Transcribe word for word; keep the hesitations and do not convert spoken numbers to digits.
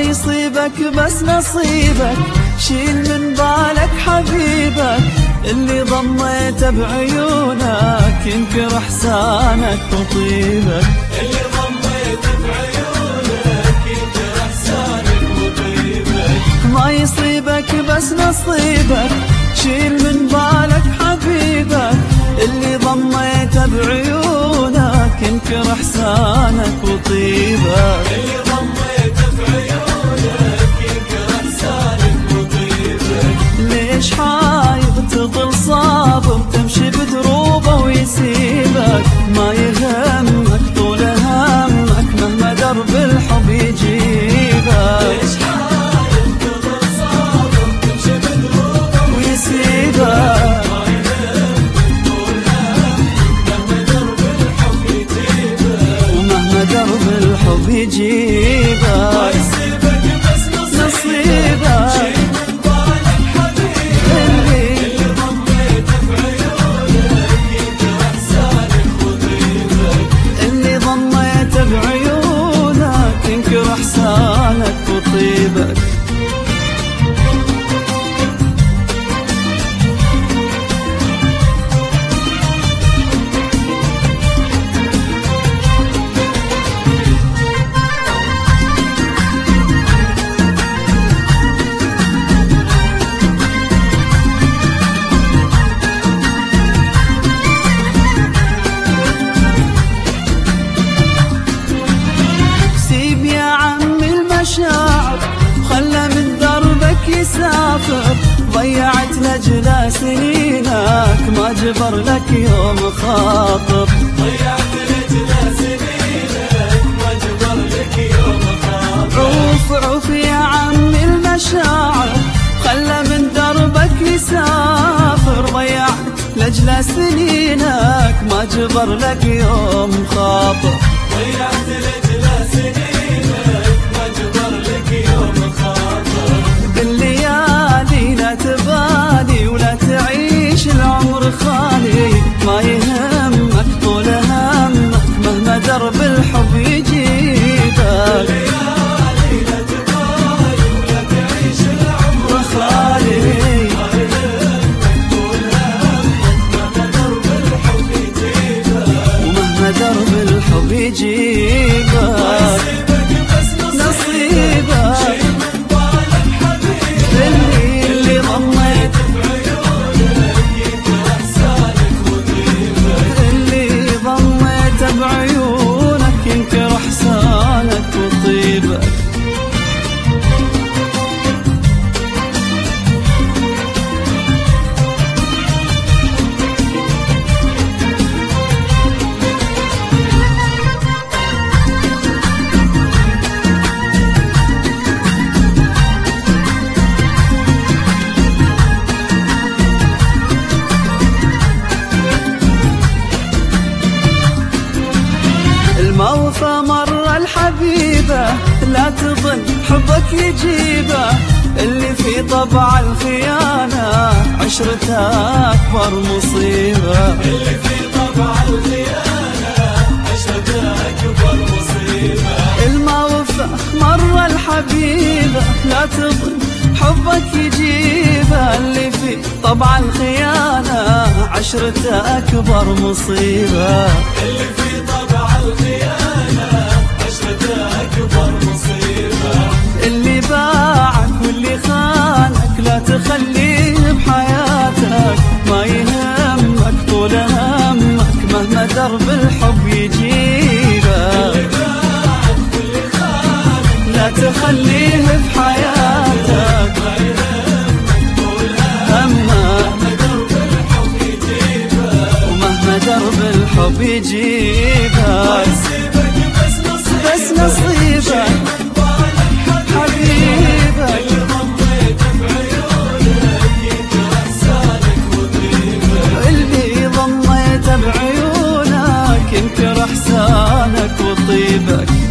يصيبك بس نصيبك، شيل من بالك حبيبك اللي ضميته بعيونك ينكر احسانك وطيبك. اللي ضميته بعيونك ينكر احسانك وطيبك. ما يصيبك بس نصيبك، شيل من بالك حبيبك اللي ضميته بعيونك ينكر احسانك وطيبك. اللي ضميته بعيونك ينكر احسانك وطيبك. ليش حايض تظل صابر تمشي بدروبه ويسيبك؟ ما يهمك طول همك مهما درب الحب يجيبك. ليش حايض تظل صابر تمشي بدروبه ويسيبك؟ ما يهمك طول همك مهما درب الحب يجيبك. ومهما درب الحب يجيبك. ما يصيبك بس نصيبك، شيل من بالك حبيبك اللي ضميته بعيونك ينكر احسانك وطيبك. اللي ضميته بعيونك ينكر احسانك وطيبك. شاعر خلى من دربك يسافر، ضيعت لجله سنينك ما جبر لك يوم خاطر. ضيعت لجله سنينك ما جبر لك يوم خاطر. عوف عوف يا عم المشاعر خلى من دربك يسافر، ضيعت لجله سنينك ما جبر لك يوم خاطر. ضيعت لجله سنينك بالليالي لا تبالي ولا تعيش العمر خالي، ما يهمك طول همك مهما درب الحب يجيبك. بالليالي لا تبالي ولا تعيش العمر خالي، ما يهمك طول همك مهما درب الحب يجيبك. ومهما درب الحب يجيبك. نصيبك اللي ضميت بعيونك ينكر احسانك وطيبك. اللي ضميت بعيونك ينكر احسانك وطيبك. الموفى مر الحبيبة لا تظن حبك يجيبه، اللي في طبع الخيانة عشرته أكبر مصيبة. اللي في طبع الخيانة عشرته أكبر مصيبة. الموفى مر الحبيبة لا تظن حبك يجيبه، اللي في طبع الخيانة عشرته أكبر مصيبة. اللي في طبع الخيانة عشرته أكبر مصيبة. اللي باعك واللي خانك لا تخليه بحياتك، ما يهمك طول همك مهما درب الحب يجيبك. اللي باعك واللي خانك لا تخليه بحياتك، ما يهمك طول همك همك درب الحب يجيبك. ومهما درب الحب ما يجيبك. يصيبك بس نصيبك، بس نصيبك من بالك حبيبك اللي ضميته بعيونك ينكر احسانك وطيبك. اللي ضميته بعيونك ينكر احسانك وطيبك.